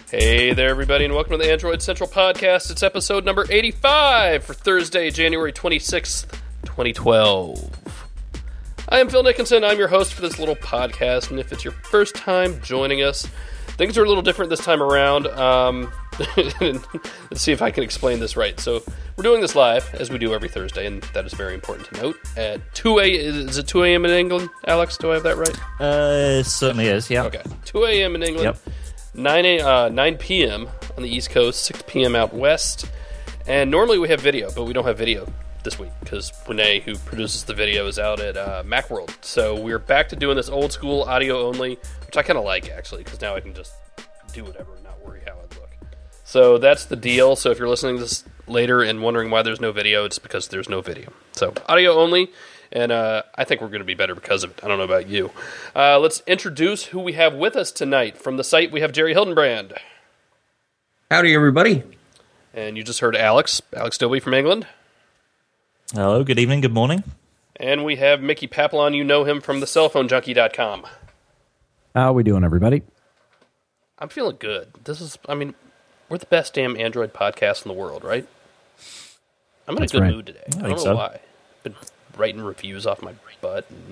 Hey there, everybody, and welcome to the Android Central Podcast. It's episode number 85 for Thursday, January 26th, 2012. I am Phil Nickinson. I'm your host for this little podcast, and if it's your first time joining us, things are a little different this time around. Let's see if I can explain this right. So, we're doing this live, as we do every Thursday, and that is very important to note. At 2 a.m., is it 2 a.m. in England, Alex? Do I have that right? It certainly is, yeah. Okay, 2 a.m. in England. Yep. 9 p.m. on the East Coast, 6 p.m. out west. And normally we have video, but we don't have video this week because Renee, who produces the video, is out at Macworld. So we're back to doing this old school audio only, which I kind of like, actually, because now I can just do whatever and not worry how I look. So that's the deal. So if you're listening to this later and wondering why there's no video, it's because there's no video. So audio only. And I think we're going to be better because of it. I don't know about you. Let's introduce who we have with us tonight. From the site, we have Jerry Hildenbrand. Howdy, everybody. And you just heard Alex Dobie from England. Hello, good evening, good morning. And we have Mickey Papillon. You know him from thecellphonejunkie.com. How we doing, everybody? I'm feeling good. We're the best damn Android podcast in the world, right? I'm in a good mood today. I don't know why. I've been writing reviews off my butt. And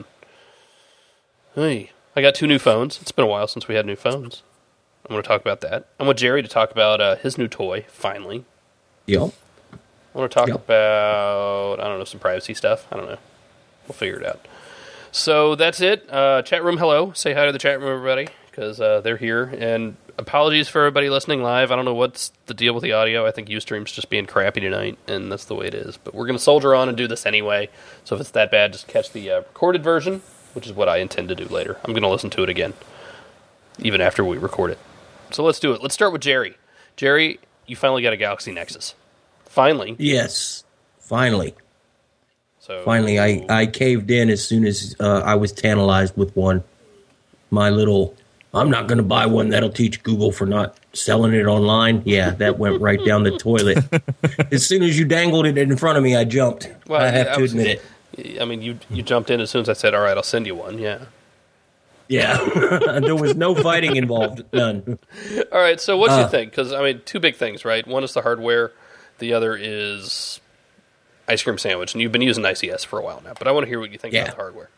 hey, I got 2 new phones. It's been a while since we had new phones. I'm going to talk about that. I want Jerry to talk about his new toy, finally. Yep. I want to talk about, some privacy stuff. I don't know. We'll figure it out. So that's it. Chat room, hello. Say hi to the chat room, everybody, because they're here. And apologies for everybody listening live. I don't know what's the deal with the audio. I think Ustream's just being crappy tonight, and that's the way it is. But we're going to soldier on and do this anyway. So if it's that bad, just catch the recorded version, which is what I intend to do later. I'm going to listen to it again, even after we record it. So let's do it. Let's start with Jerry. Jerry, you finally got a Galaxy Nexus. Finally. Yes, finally. So finally, I caved in as soon as I was tantalized with one. My little... I'm not going to buy one that'll teach Google for not selling it online. Yeah, that went right down the toilet. As soon as you dangled it in front of me, I jumped. Well, I have to admit it. I mean, you jumped in as soon as I said, all right, I'll send you one, yeah. Yeah, there was no fighting involved, none. All right, so what do you think? Because, 2 big things, right? One is the hardware. The other is Ice Cream Sandwich. And you've been using ICS for a while now, but I want to hear what you think about the hardware.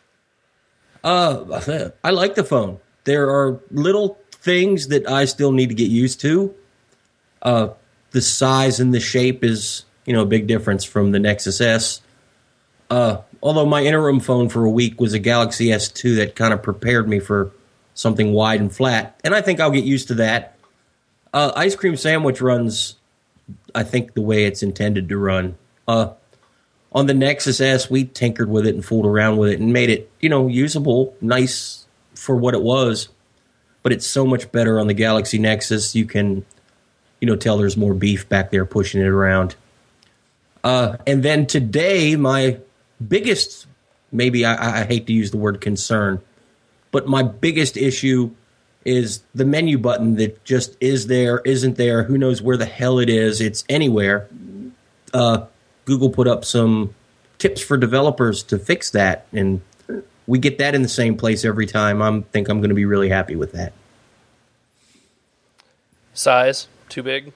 I like the phone. There are little things that I still need to get used to. The size and the shape is, a big difference from the Nexus S. Although my interim phone for a week was a Galaxy S2 that kind of prepared me for something wide and flat. And I think I'll get used to that. Ice Cream Sandwich runs, I think, the way it's intended to run. On the Nexus S, we tinkered with it and fooled around with it and made it, usable, nice for what it was, but it's so much better on the Galaxy Nexus. You can, tell there's more beef back there pushing it around. And then today, my biggest, maybe I hate to use the word concern, but my biggest issue is the menu button that just is there, isn't there, who knows where the hell it is, it's anywhere. Google put up some tips for developers to fix that, and we get that in the same place every time. I think I'm going to be really happy with that. Size? Too big?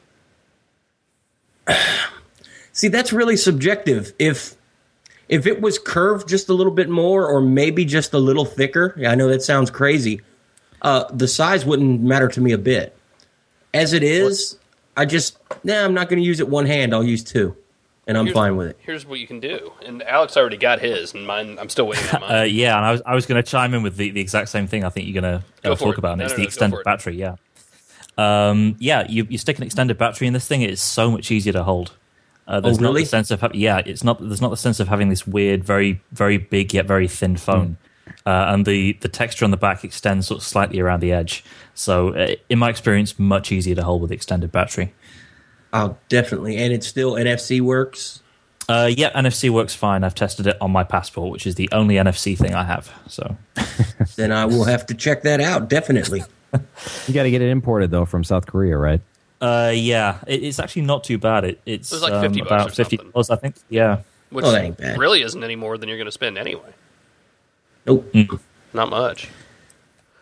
See, that's really subjective. If it was curved just a little bit more or maybe just a little thicker, I know that sounds crazy, the size wouldn't matter to me a bit. As it is, I'm not going to use it one hand. I'll use 2. And I'm fine with it. Here's what you can do. And Alex already got his, and mine, I'm still waiting on mine. And I was going to chime in with the exact same thing I think you're going to talk about, and it's the extended battery, yeah. You stick an extended battery in this thing, it is so much easier to hold. There's not the sense of there's not the sense of having this weird, very, very big yet very thin phone. And the texture on the back extends sort of slightly around the edge. So, in my experience, much easier to hold with extended battery. Oh, definitely. And it's still NFC works? Yeah, NFC works fine. I've tested it on my passport, which is the only NFC thing I have. So then I will have to check that out, definitely. You got to get it imported, though, from South Korea, right? Yeah, it's actually not too bad. It's like $50 about $50, I think. Yeah. Which that ain't bad. Really isn't any more than you're going to spend anyway. Nope. Not much.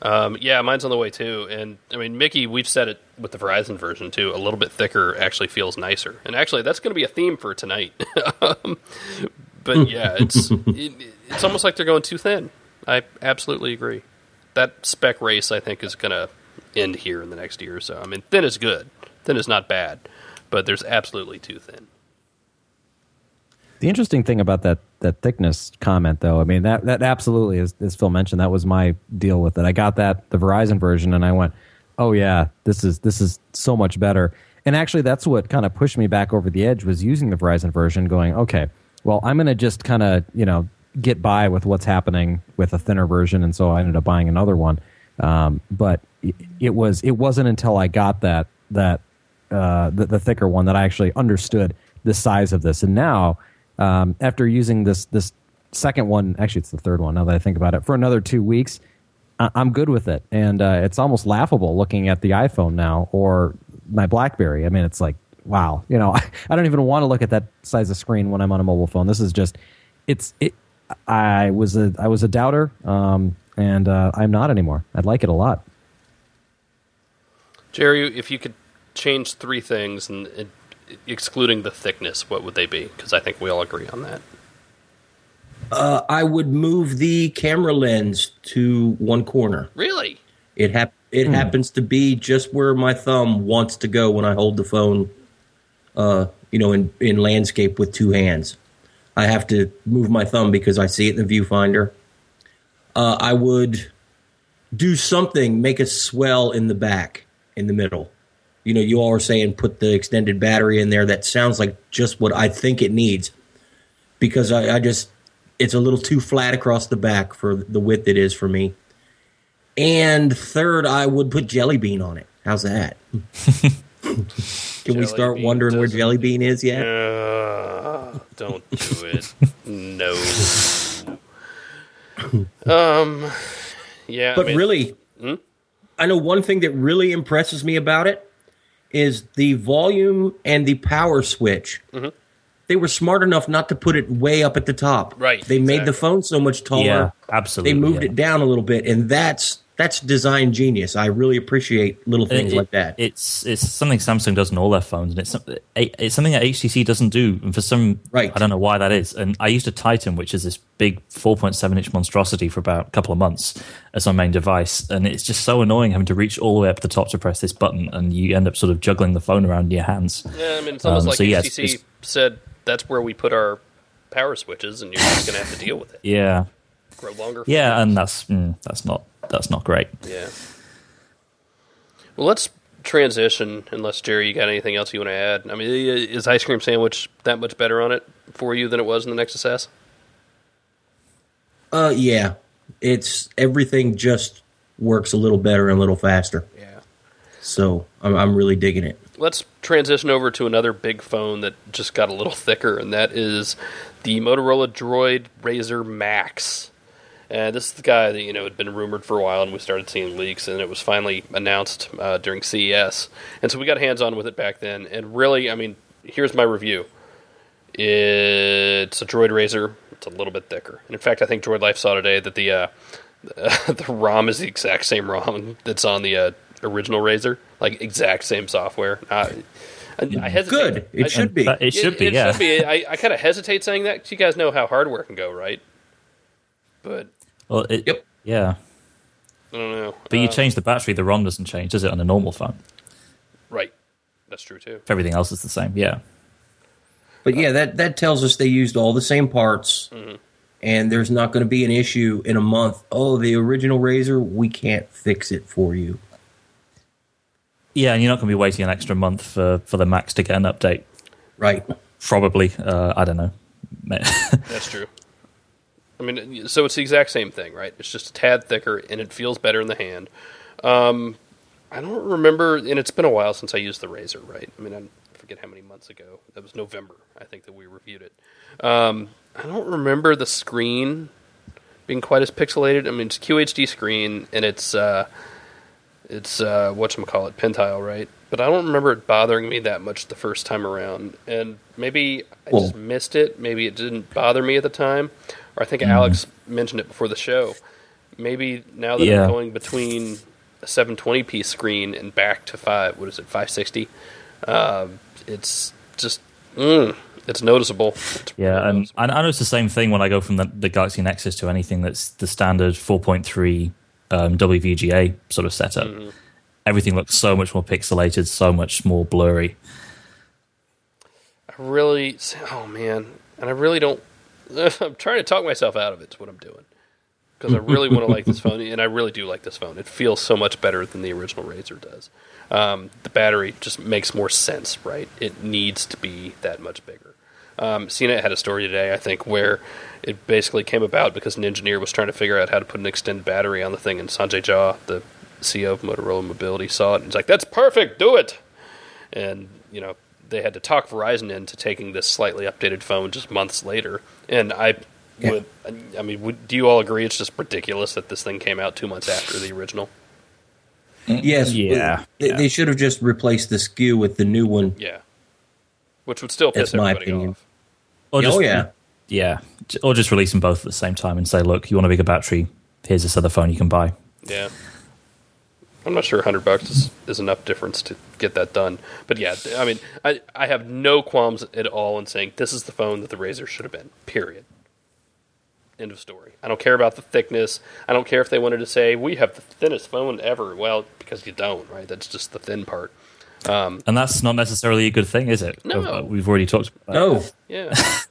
Yeah, mine's on the way too. And I mean, Mickey, we've said it with the Verizon version too. A little bit thicker actually feels nicer. And actually, that's going to be a theme for tonight. But yeah, it's almost like they're going too thin. I absolutely agree. That spec race, I think, is going to end here in the next year or so. I mean, thin is good. Thin is not bad. But there's absolutely too thin. The interesting thing about that thickness comment, though, I mean, that absolutely, as Phil mentioned, that was my deal with it. I got the Verizon version, and I went, oh, yeah, this is so much better. And actually, that's what kind of pushed me back over the edge, was using the Verizon version, going, okay, well, I'm going to just kind of, get by with what's happening with a thinner version, and so I ended up buying another one. But it wasn't until I got the thicker one that I actually understood the size of this. And now, after using this second one, actually it's the third one now that I think about it, for another 2 weeks, I'm good with it. And it's almost laughable looking at the iPhone now or my BlackBerry. I mean, it's like, wow, I don't even want to look at that size of screen when I'm on a mobile phone. This is just, I was a doubter, and I'm not anymore. I like it a lot. Jerry, if you could change 3 things, and excluding the thickness, what would they be? Because I think we all agree on that. I would move the camera lens to one corner. Really? It happens to be just where my thumb wants to go when I hold the phone, in landscape with 2 hands. I have to move my thumb because I see it in the viewfinder. I would do something, make a swell in the back, in the middle. You all are saying put the extended battery in there. That sounds like just what I think it needs, because it's a little too flat across the back for the width it is for me. And third, I would put Jelly Bean on it. How's that? Can we start wondering where Jelly Bean is yet? Don't do it. No. Yeah. But really, I know one thing that really impresses me about it is the volume and the power switch. Mm-hmm. They were smart enough not to put it way up at the top. Right. They made the phone so much taller. Yeah, absolutely. They moved it down a little bit, and that's design genius. I really appreciate little things like that. It's something Samsung does in all their phones, and it's something that HTC doesn't do. And for some, I don't know why that is. And I used a Titan, which is this big 4.7-inch monstrosity, for about a couple of months as my main device, and it's just so annoying having to reach all the way up to the top to press this button, and you end up sort of juggling the phone around in your hands. Yeah, I mean, it's almost like HTC said that's where we put our power switches, and you're just going to have to deal with it. Yeah. Grow longer. Yeah, and that's not great. Yeah. Well, let's transition, unless, Jerry, you got anything else you want to add. I mean, is Ice Cream Sandwich that much better on it for you than it was in the Nexus S? Yeah. Everything just works a little better and a little faster. Yeah. So I'm really digging it. Let's transition over to another big phone that just got a little thicker, and that is the Motorola Droid Razr Max. And this is the guy that had been rumored for a while, and we started seeing leaks, and it was finally announced during CES. And so we got hands-on with it back then. And really, I mean, here's my review. It's a Droid Razr. It's a little bit thicker. And in fact, I think Droid Life saw today that the ROM is the exact same ROM that's on the original Razr, like exact same software. I hesitate. Good. It should be. It should be. Yeah. Should be. I kind of hesitate saying that, because you guys know how hardware can go, right? But yep. Yeah. I don't know. But you change the battery, the ROM doesn't change, does it, on a normal phone? Right. That's true too. If everything else is the same, yeah. But yeah, that tells us they used all the same parts, and there's not going to be an issue in a month. Oh, the original Razr, we can't fix it for you. Yeah, and you're not going to be waiting an extra month for the Max to get an update. Right. Probably. I don't know. That's true. I mean, so it's the exact same thing, right? It's just a tad thicker, and it feels better in the hand. I don't remember, and it's been a while since I used the Razr, right? I mean, I forget how many months ago. That was November, I think, that we reviewed it. I don't remember the screen being quite as pixelated. I mean, it's a QHD screen, and it's whatchamacallit, Pentile, right? But I don't remember it bothering me that much the first time around. And maybe I just missed it. Maybe it didn't bother me at the time. Or I think Alex mentioned it before the show. maybe now that I'm going between a 720p screen and back to 560, it's just it's noticeable. And I notice the same thing when I go from the Galaxy Nexus to anything that's the standard 4.3 WVGA sort of setup. Mm-hmm. Everything looks so much more pixelated, so much more blurry. I really don't. I'm trying to talk myself out of it. Is what I'm doing, because I really want to like this phone, and I really do like this phone. It feels so much better than the original Razr does. The battery just makes more sense, right? It needs to be that much bigger. CNET had a story today, I think, where it basically came about because an engineer was trying to figure out how to put an extended battery on the thing, and Sanjay Jha, the CEO of Motorola Mobility, saw it, and he's like, "That's perfect, do it!" And, they had to talk Verizon into taking this slightly updated phone just months later. And do you all agree it's just ridiculous that this thing came out 2 months after the original? Yes. Yeah. They should have just replaced the SKU with the new one. Yeah. Which would still piss everybody off. Yeah. Or just release them both at the same time and say, look, you want a bigger battery, here's this other phone you can buy. Yeah. I'm not sure $100 is enough difference to get that done. But yeah, I mean, I have no qualms at all in saying this is the phone that the Razr should have been, period. End of story. I don't care about the thickness. I don't care if they wanted to say, we have the thinnest phone ever. Well, because you don't, right? That's just the thin part. And that's not necessarily a good thing, is it? No. We've already talked about No. Yeah.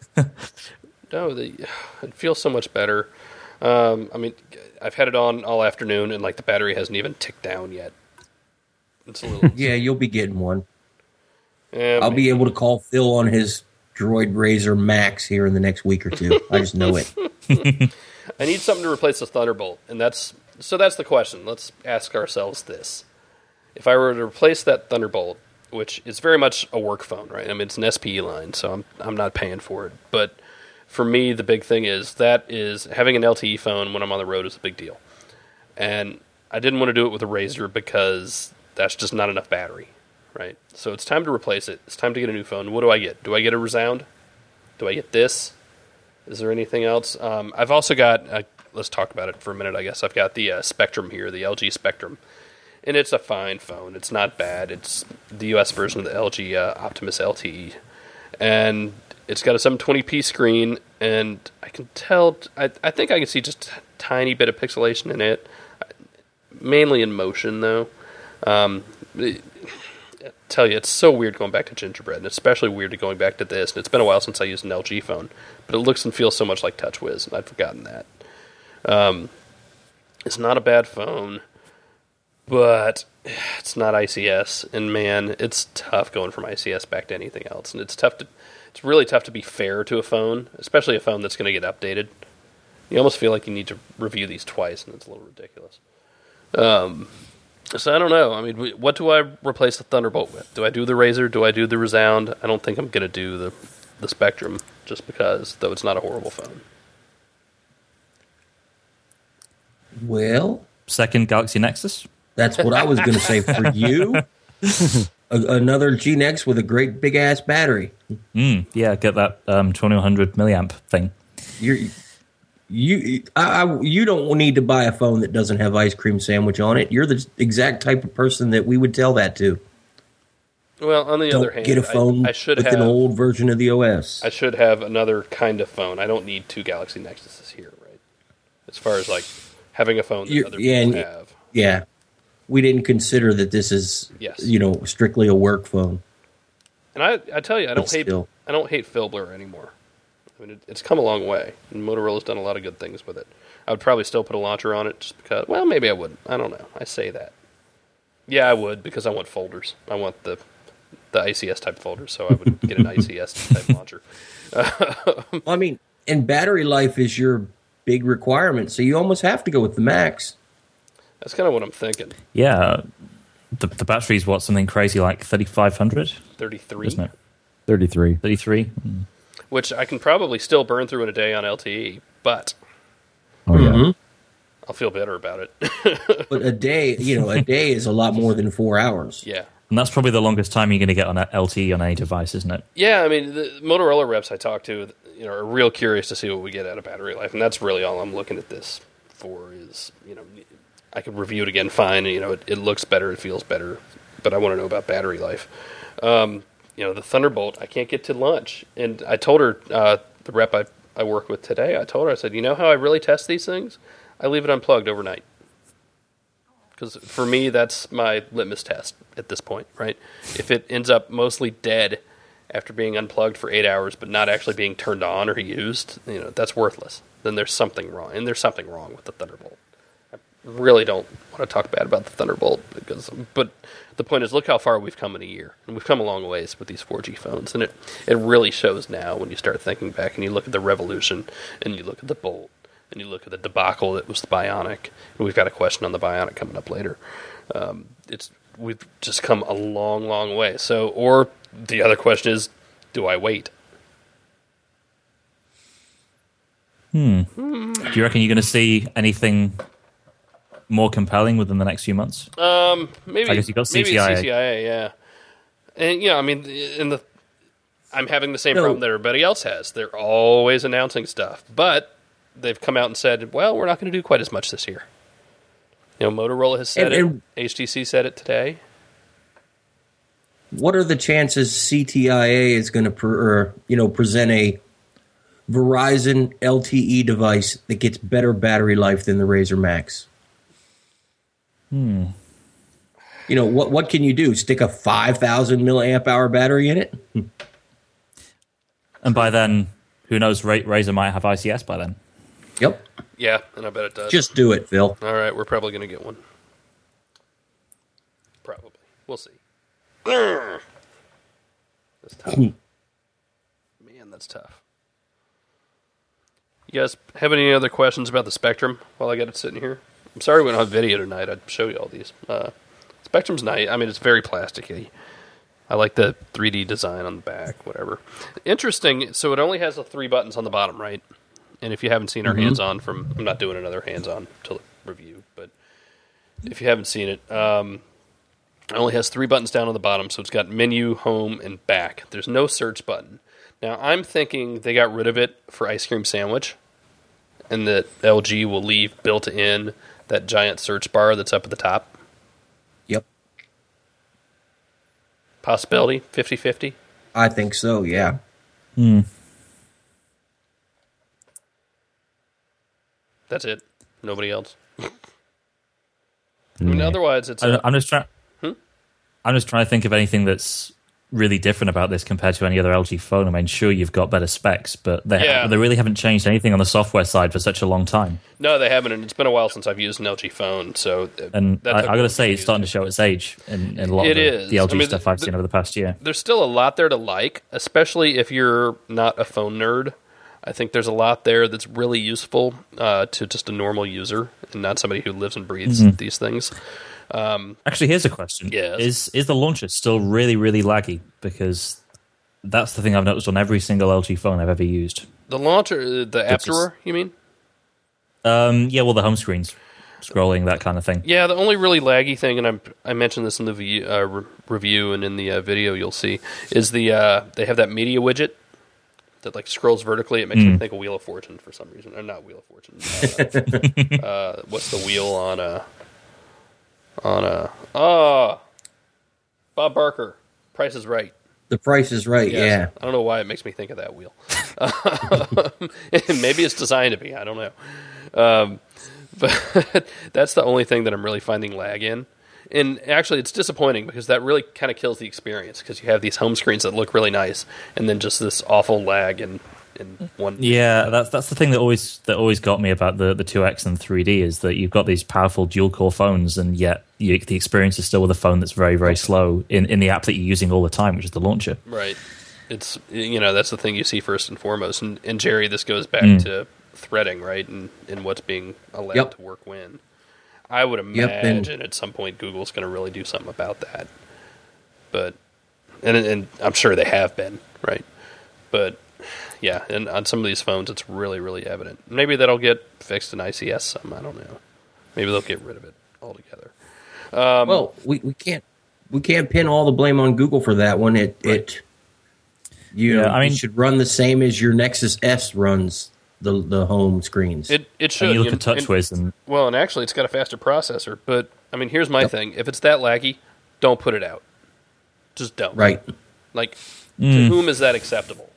No, it feels so much better. I mean, I've had it on all afternoon, and the battery hasn't even ticked down yet. It's a little. Yeah, you'll be getting one. Yeah, I'll be able to call Phil on his Droid Razr Max here in the next week or two. I just know it. I need something to replace the Thunderbolt, and that's the question. Let's ask ourselves this: if I were to replace that Thunderbolt, which is very much a work phone, right? I mean, it's an SPE line, so I'm not paying for it. But for me, the big thing is having an LTE phone when I'm on the road is a big deal, and I didn't want to do it with a Razr because that's just not enough battery, right? So it's time to replace it. It's time to get a new phone. What do I get? Do I get a Resound? Do I get this? Is there anything else? I've also got, let's talk about it for a minute, I guess. I've got the Spectrum here, the LG Spectrum. And it's a fine phone. It's not bad. It's the US version of the LG Optimus LTE. And it's got a 720p screen, and I can tell, I think I can see just a tiny bit of pixelation in it. Mainly in motion, though. I tell you, it's so weird going back to Gingerbread, and especially weird going back to this. And it's been a while since I used an LG phone, but it looks and feels so much like TouchWiz, and I'd forgotten that. It's not a bad phone, but it's not ICS, and man, it's tough going from ICS back to anything else, and it's really tough to be fair to a phone, especially a phone that's going to get updated. You almost feel like you need to review these twice, and it's a little ridiculous. So I don't know. I mean, what do I replace the Thunderbolt with? Do I do the Razr? Do I do the Resound? I don't think I'm going to do the Spectrum, just because, though it's not a horrible phone. Well, second Galaxy Nexus. That's what I was going to say for you. Another G-Nex with a great big ass battery. Yeah, get that 2100 milliamp thing. You don't need to buy a phone that doesn't have ice cream sandwich on it. You're the exact type of person that we would tell that to. Well, on the other hand, get a phone with an old version of the OS. I should have another kind of phone. I don't need two Galaxy Nexuses here, right? As far as having a phone that other people have. Yeah. We didn't consider that this is, strictly a work phone. And I tell you, I don't hate Philbler anymore. I mean, it's come a long way, and Motorola's done a lot of good things with it. I would probably still put a launcher on it just because, well, maybe I wouldn't. I don't know. I say that. Yeah, I would, because I want folders. I want the ICS type folders, so I would get an ICS type launcher. I mean, and battery life is your big requirement, so you almost have to go with the Max. That's kind of what I'm thinking. Yeah. The battery's something crazy like 3,500? 33. Isn't it? 33. 33? Which I can probably still burn through in a day on LTE, but I'll feel better about it. But a day is a lot more than 4 hours. Yeah. And that's probably the longest time you're going to get on LTE on any device, isn't it? Yeah, I mean, the Motorola reps I talk to, are real curious to see what we get out of battery life, and that's really all I'm looking at this for is, I could review it again fine. It looks better, it feels better, but I want to know about battery life. The Thunderbolt, I can't get to launch. And I told her, the rep I work with today, I told her, I said, how I really test these things? I leave it unplugged overnight. Because for me, that's my litmus test at this point, right? If it ends up mostly dead after being unplugged for 8 hours but not actually being turned on or used, that's worthless. Then there's something wrong. And there's something wrong with the Thunderbolt. I really don't want to talk bad about the Thunderbolt. But the point is, look how far we've come in a year. And we've come a long ways with these 4G phones. And it really shows now when you start thinking back and you look at the Revolution and you look at the Bolt. And you look at the debacle that was the Bionic, and we've got a question on the Bionic coming up later. We've just come a long, long way. So, or the other question is, do I wait? Do you reckon you're going to see anything more compelling within the next few months? Maybe. I guess you got CTIA. Maybe CTIA, yeah. And I'm having the same problem that everybody else has. They're always announcing stuff, but they've come out and said, well, we're not going to do quite as much this year. Motorola has said it. HTC said it today. What are the chances CTIA is going to present a Verizon LTE device that gets better battery life than the Razer Max? What can you do? Stick a 5,000 milliamp hour battery in it? And by then, who knows, Razer might have ICS by then. Yep. Yeah, and I bet it does. Just do it, Phil. All right, we're probably going to get one. Probably. We'll see. That's tough. Man, that's tough. You guys have any other questions about the Spectrum while I got it sitting here? I'm sorry we don't have video tonight. I'd show you all these. Spectrum's nice. I mean, it's very plasticky. I like the 3D design on the back, whatever. Interesting, so it only has the 3 buttons on the bottom, right? And if you haven't seen our hands-on I'm not doing another hands-on till review, but if you haven't seen it, it only has 3 buttons down on the bottom, so it's got menu, home, and back. There's no search button. Now, I'm thinking they got rid of it for Ice Cream Sandwich, and that LG will leave built in that giant search bar that's up at the top. Yep. Possibility, 50-50? I think so, yeah. That's it. Nobody else. I mean, otherwise, it's. I'm just trying. I'm just trying to think of anything that's really different about this compared to any other LG phone. I mean, sure, you've got better specs, but they really haven't changed anything on the software side for such a long time. No, they haven't, and it's been a while since I've used an LG phone. So, I got to say, it's starting to show its age in a lot of the LG stuff I've seen over the past year. There's still a lot there to like, especially if you're not a phone nerd. I think there's a lot there that's really useful to just a normal user and not somebody who lives and breathes these things. Actually, here's a question. Yes. Is the launcher still really, really laggy? Because that's the thing I've noticed on every single LG phone I've ever used. The launcher, the App Store, you mean? The home screens, scrolling, that kind of thing. Yeah, the only really laggy thing, and I mentioned this in the review and in the video you'll see, is they have that media widget that scrolls vertically. It makes me think of Wheel of Fortune for some reason. Or not Wheel of Fortune. What's the wheel on Bob Barker, Price is Right. The Price is Right, yeah. I don't know why it makes me think of that wheel. Maybe it's designed to be. I don't know. But that's the only thing that I'm really finding lag in. And actually, it's disappointing because that really kind of kills the experience because you have these home screens that look really nice and then just this awful lag in one. Yeah, that's the thing that always got me about the 2X and 3D is that you've got these powerful dual-core phones and yet the experience is still with a phone that's very, very slow in the app that you're using all the time, which is the launcher. Right. It's that's the thing you see first and foremost. And Jerry, this goes back to threading, right, and what's being allowed to work when. I would imagine at some point Google's going to really do something about that. But and I'm sure they have been, right? But yeah, and on some of these phones it's really, really evident. Maybe that'll get fixed in ICS some, I don't know. Maybe they'll get rid of it altogether. Well, we can't pin all the blame on Google for that one. You should run the same as your Nexus S runs the home screens. It should. And you look at TouchWiz and well, and actually, it's got a faster processor. But I mean, here's my thing: if it's that laggy, don't put it out. Just don't. Right. Like, to whom is that acceptable?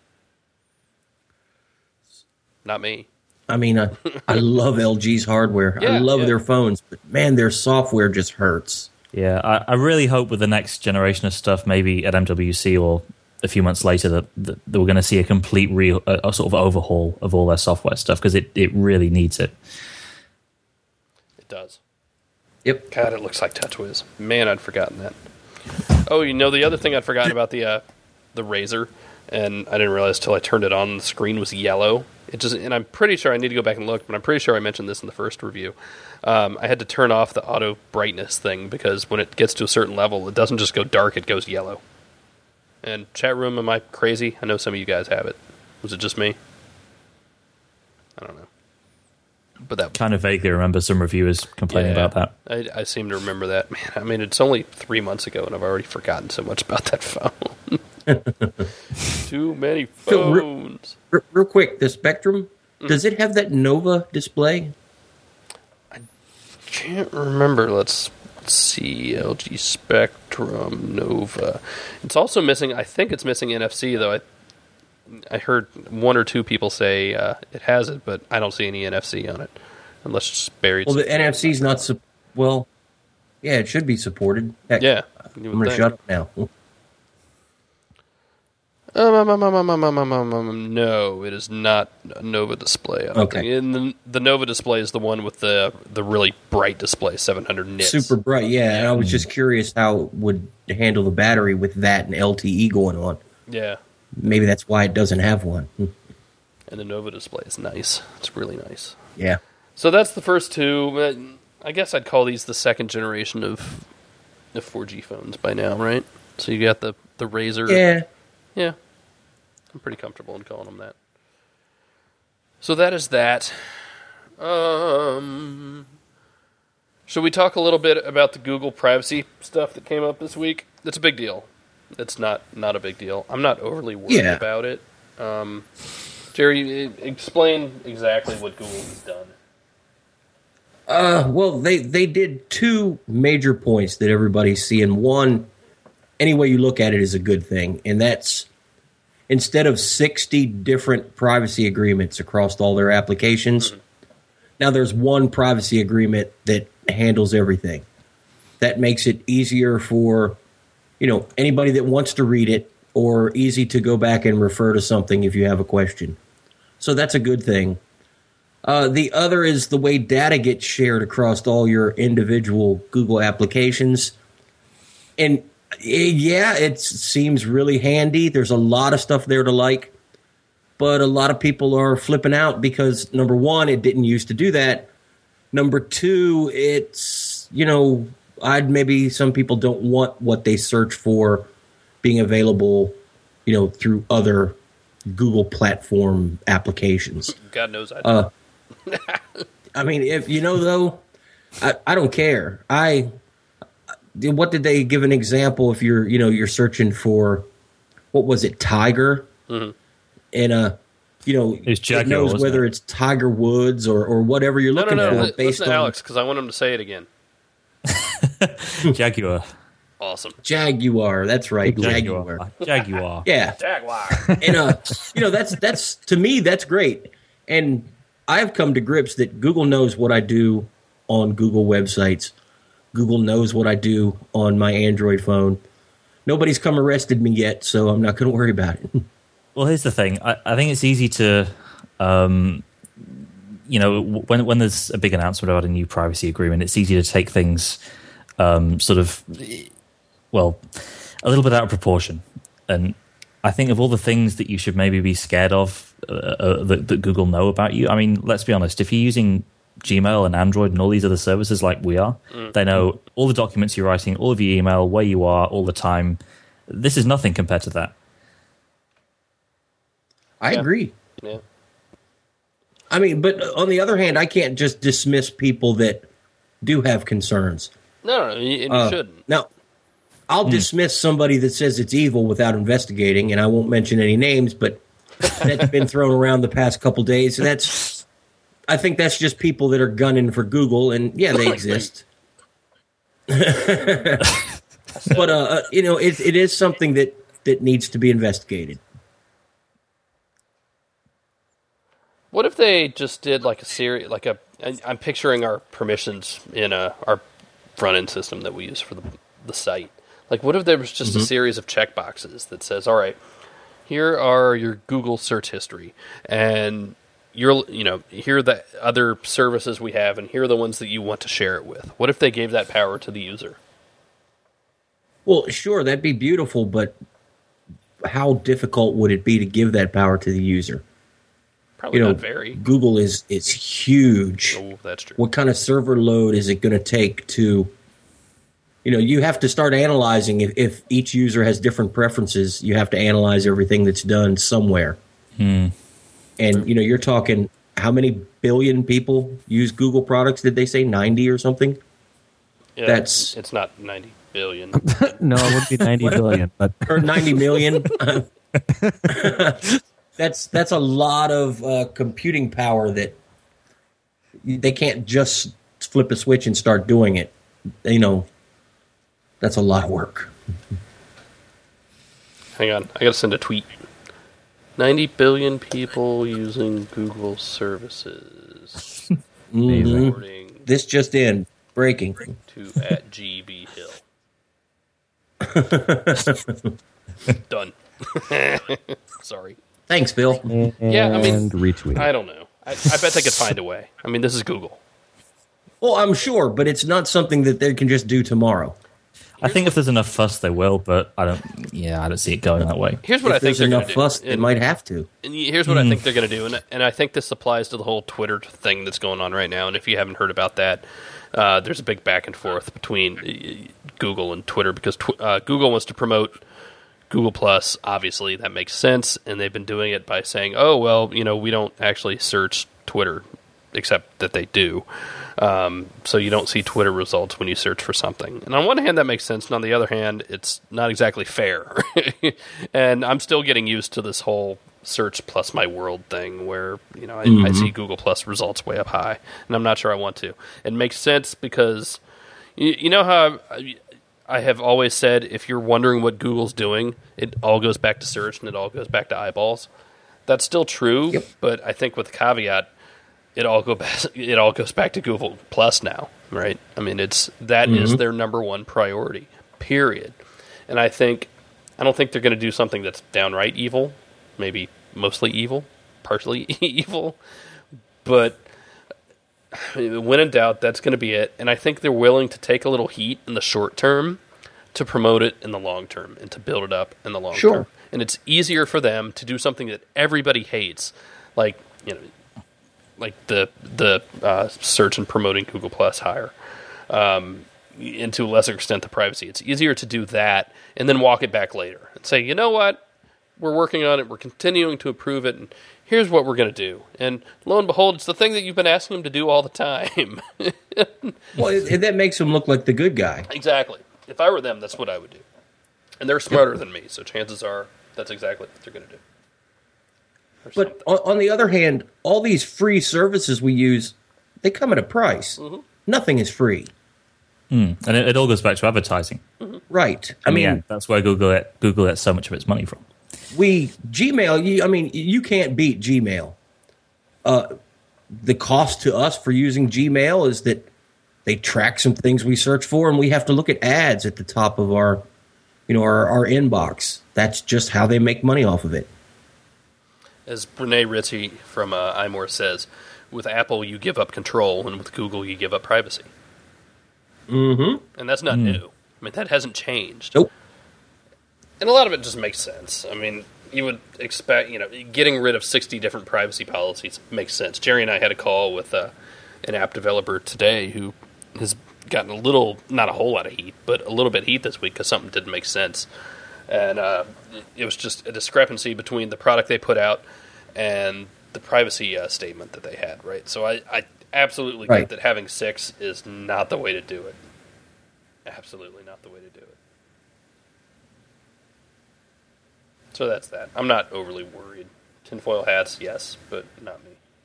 Not me. I mean, I love LG's hardware. I love their phones, but man, their software just hurts. Yeah, I really hope with the next generation of stuff, maybe at MWC or a few months later, that we're going to see a complete a sort of overhaul of all their software stuff, because it really needs it. It does. Yep. God, it looks like TouchWiz. Man, I'd forgotten that. Oh, the other thing I'd forgotten about the Razer, and I didn't realize till I turned it on, the screen was yellow. And I'm pretty sure I need to go back and look, but I'm pretty sure I mentioned this in the first review. I had to turn off the auto brightness thing, because when it gets to a certain level, it doesn't just go dark, it goes yellow. And chat room, am I crazy? I know some of you guys have it. Was it just me? I don't know. But that kind of vaguely remember some reviewers complaining about that. I seem to remember that. Man, I mean, it's only 3 months ago, and I've already forgotten so much about that phone. Too many phones. So, real quick, the Spectrum, does it have that Nova display? I can't remember. Let's see. LG Spectrum Nova. It's also missing. I think it's missing NFC, though. I heard one or two people say it has it, but I don't see any NFC on it, unless it's buried. Well, the NFC's not. Well, yeah, it should be supported. Heck, yeah, I'm going to shut up now. No, it is not a Nova display. I don't think. And the Nova display is the one with the really bright display, 700 nits. Super bright, yeah. And I was just curious how it would handle the battery with that and LTE going on. Yeah. Maybe that's why it doesn't have one. And the Nova display is nice. It's really nice. Yeah. So that's the first two. I guess I'd call these the second generation of 4G phones by now, right? So you got the Razer. Yeah. Yeah. I'm pretty comfortable in calling them that. So that is that. Should we talk a little bit about the Google privacy stuff that came up this week? It's a big deal. It's not a big deal. I'm not overly worried about it. Jerry, explain exactly what Google has done. Well, they did two major points that everybody's seeing. One, any way you look at it is a good thing, and that's instead of 60 different privacy agreements across all their applications, now there's one privacy agreement that handles everything. That makes it easier for anybody that wants to read it, or easy to go back and refer to something if you have a question. So that's a good thing. The other is the way data gets shared across all your individual Google applications. And yeah, it seems really handy. There's a lot of stuff there to like, but a lot of people are flipping out because, number one, it didn't used to do that. Number two, it's, maybe some people don't want what they search for being available, through other Google platform applications. God knows I do. I mean, if though, I don't care. What did they give an example? If you're searching for, what was it, Tiger, and it knows whether it's Tiger Woods or whatever you're looking for. Based on Alex, because I want him to say it again. Jaguar. Awesome. Jaguar. That's right. Jaguar. Yeah. Jaguar. And that's to me that's great. And I've come to grips that Google knows what I do on Google websites. Google knows what I do on my Android phone. Nobody's come arrested me yet, so I'm not going to worry about it. Well, here's the thing. I think it's easy to, when there's a big announcement about a new privacy agreement, it's easy to take things a little bit out of proportion. And I think of all the things that you should maybe be scared of that Google know about you, I mean, let's be honest, if you're using Gmail and Android and all these other services like we are, they know all the documents you're writing, all of your email, where you are all the time. This is nothing compared to that. I agree. Yeah. I mean, but on the other hand, I can't just dismiss people that do have concerns. No, you shouldn't. Now, I'll dismiss somebody that says it's evil without investigating, and I won't mention any names, but that's been thrown around the past couple days. I think that's just people that are gunning for Google, and yeah, they exist. But it is something that needs to be investigated. What if they just did like a series, I'm picturing our permissions in our front end system that we use for the site. Like, what if there was just a series of checkboxes that says, all right, here are your Google search history, and here are the other services we have, and here are the ones that you want to share it with. What if they gave that power to the user? Well, sure, that'd be beautiful, but how difficult would it be to give that power to the user? Probably not very. Google is huge. Oh, that's true. What kind of server load is it going to take to, you have to start analyzing if each user has different preferences. You have to analyze everything that's done somewhere. And, you're talking how many billion people use Google products? Did they say 90 or something? Yeah, it's not 90 billion. No, it would be 90 billion. But. Or 90 million. That's a lot of computing power that they can't just flip a switch and start doing it. That's a lot of work. Hang on, I gotta send a tweet. 90 billion people using Google services. Amazing. This just in. Breaking. To at GB Hill. Done. Sorry. Thanks, Bill. Yeah, I mean, retweet. I don't know. I bet they could find a way. I mean, this is Google. Well, I'm sure, but it's not something that they can just do tomorrow. I think if there's enough fuss, they will, but I don't see it going that way. Here's what I think they're going to do. If there's enough fuss, they might have to. And here's what I think they're going to do, and I think this applies to the whole Twitter thing that's going on right now. And if you haven't heard about that, there's a big back and forth between Google and Twitter because Google wants to promote Google Plus. Obviously, that makes sense, and they've been doing it by saying, "Oh, well, we don't actually search Twitter, except that they do." So you don't see Twitter results when you search for something. And on one hand, that makes sense, and on the other hand, it's not exactly fair. And I'm still getting used to this whole search plus my world thing where, I see Google Plus results way up high, and I'm not sure I want to. It makes sense because, you know how I have always said, if you're wondering what Google's doing, it all goes back to search and it all goes back to eyeballs. That's still true, but I think with the caveat, it all goes back to Google Plus now, right? I mean, is their number one priority, period. And I don't think they're going to do something that's downright evil, maybe mostly evil, partially evil, but when in doubt, that's going to be it. And I think they're willing to take a little heat in the short term to promote it in the long term and to build it up in the long term. And it's easier for them to do something that everybody hates, like the search and promoting Google Plus higher, and to a lesser extent the privacy. It's easier to do that and then walk it back later and say, you know what, we're working on it, we're continuing to improve it, and here's what we're going to do. And lo and behold, it's the thing that you've been asking them to do all the time. Well, that makes them look like the good guy. Exactly. If I were them, that's what I would do. And they're smarter than me, so chances are that's exactly what they're going to do. But on the other hand, all these free services we use, they come at a price. Mm-hmm. Nothing is free. And it all goes back to advertising. Mm-hmm. Right. I mean, that's where Google gets so much of its money from. Gmail, you can't beat Gmail. The cost to us for using Gmail is that they track some things we search for, and we have to look at ads at the top of our inbox. That's just how they make money off of it. As Brene Ritchie from iMore says, with Apple you give up control, and with Google you give up privacy. Mm-hmm. And that's not new. I mean, that hasn't changed. Nope. And a lot of it just makes sense. I mean, you would expect, getting rid of 60 different privacy policies makes sense. Jerry and I had a call with an app developer today who has gotten a little, not a whole lot of heat, but a little bit of heat this week because something didn't make sense. And it was just a discrepancy between the product they put out and the privacy statement that they had, right? So I absolutely get that having 6 is not the way to do it. Absolutely not the way to do it. So that's that. I'm not overly worried. Tinfoil hats, yes, but not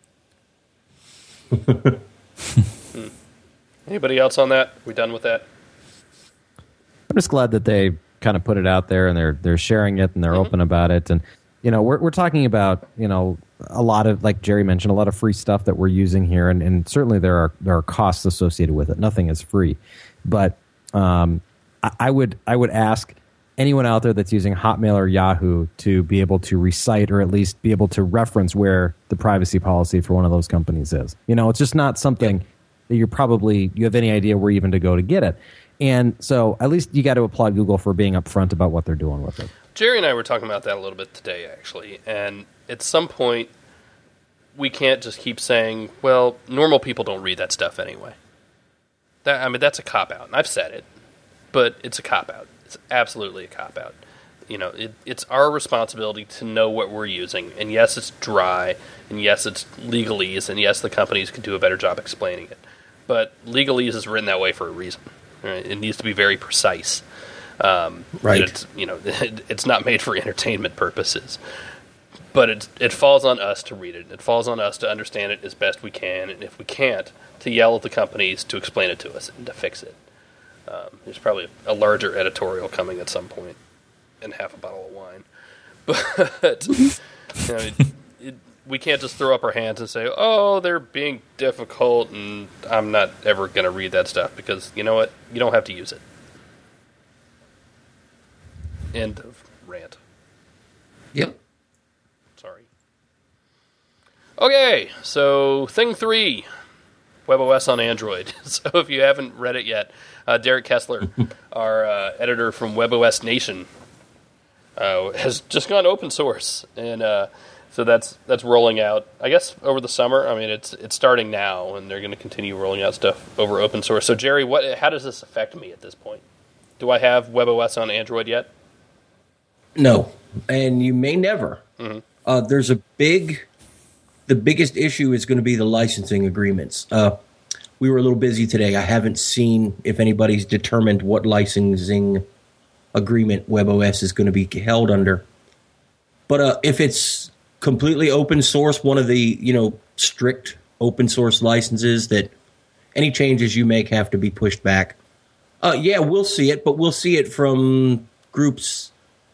me. Anybody else on that? We done with that? I'm just glad that they kind of put it out there and they're sharing it and they're open about it. And we're talking about a lot of, like Jerry mentioned, a lot of free stuff that we're using here, and certainly there are costs associated with it. Nothing is free, but I would ask anyone out there that's using Hotmail or Yahoo to be able to recite or at least be able to reference where the privacy policy for one of those companies is. It's just not something that you have any idea where even to go to get it. And so at least you got to applaud Google for being upfront about what they're doing with it. Jerry and I were talking about that a little bit today, actually. And at some point, we can't just keep saying, well, normal people don't read that stuff anyway. That's a cop-out. And I've said it, but it's a cop-out. It's absolutely a cop-out. It's our responsibility to know what we're using. And yes, it's dry. And yes, it's legalese. And yes, the companies can do a better job explaining it. But legalese is written that way for a reason. Right? It needs to be very precise. Right. It's not made for entertainment purposes. But it falls on us to read it. It falls on us to understand it as best we can. And if we can't, to yell at the companies to explain it to us and to fix it. There's probably a larger editorial coming at some point and half a bottle of wine. But we can't just throw up our hands and say, oh, they're being difficult and I'm not ever going to read that stuff because, you know what? You don't have to use it. End of rant. Yep. Sorry. Okay, so thing 3, WebOS on Android. So if you haven't read it yet, Derek Kessler, our editor from WebOS Nation, has just gone open source, and so that's rolling out. I guess over the summer. I mean, it's starting now, and they're going to continue rolling out stuff over open source. So Jerry, how does this affect me at this point? Do I have WebOS on Android yet? No, and you may never. Mm-hmm. There's the biggest issue is going to be the licensing agreements. We were a little busy today. I haven't seen if anybody's determined what licensing agreement WebOS is going to be held under. But if it's completely open source, one of the strict open source licenses that any changes you make have to be pushed back. We'll see it, but we'll see it from groups,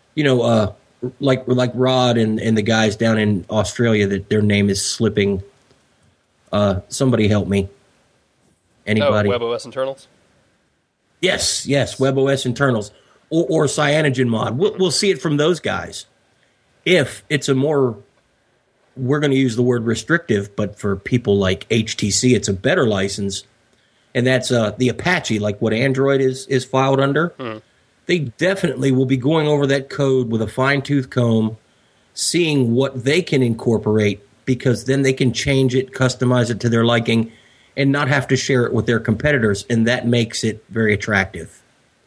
like Rod and the guys down in Australia that their name is slipping. Somebody help me. Anybody? Oh, WebOS internals? Yes, WebOS internals or CyanogenMod. We'll see it from those guys. If it's we're going to use the word restrictive, but for people like HTC, it's a better license, and that's the Apache, like what Android is filed under. They definitely will be going over that code with a fine-tooth comb, seeing what they can incorporate, because then they can change it, customize it to their liking, and not have to share it with their competitors, and that makes it very attractive.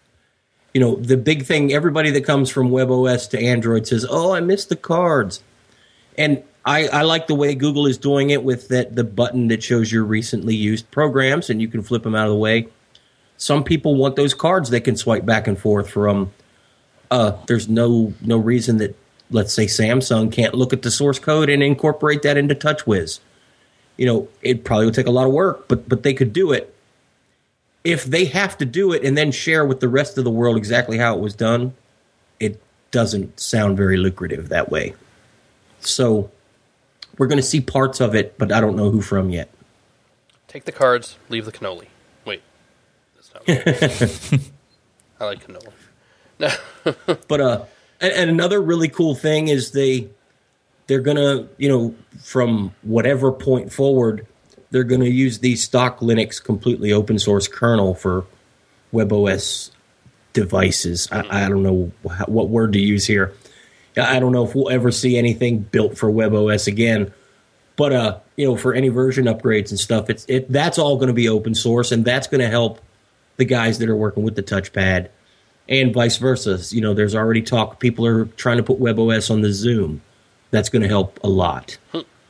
The big thing, everybody that comes from WebOS to Android says, oh, I missed the cards. And I like the way Google is doing it with the button that shows your recently used programs, and you can flip them out of the way. Some people want those cards they can swipe back and forth from. There's no reason that, let's say, Samsung can't look at the source code and incorporate that into TouchWiz. It probably would take a lot of work, but they could do it. If they have to do it and then share with the rest of the world exactly how it was done, it doesn't sound very lucrative that way. So we're going to see parts of it, but I don't know who from yet. Take the cards, leave the cannoli. Wait. That's not what I like cannoli. No. But and another really cool thing is they're going to, from whatever point forward, they're going to use the stock Linux completely open source kernel for WebOS devices. I don't know what word to use here. I don't know if we'll ever see anything built for WebOS again. But for any version upgrades and stuff, that's all going to be open source, and that's going to help the guys that are working with the touchpad, and vice versa. There's already talk. People are trying to put WebOS on the Zoom. That's going to help a lot.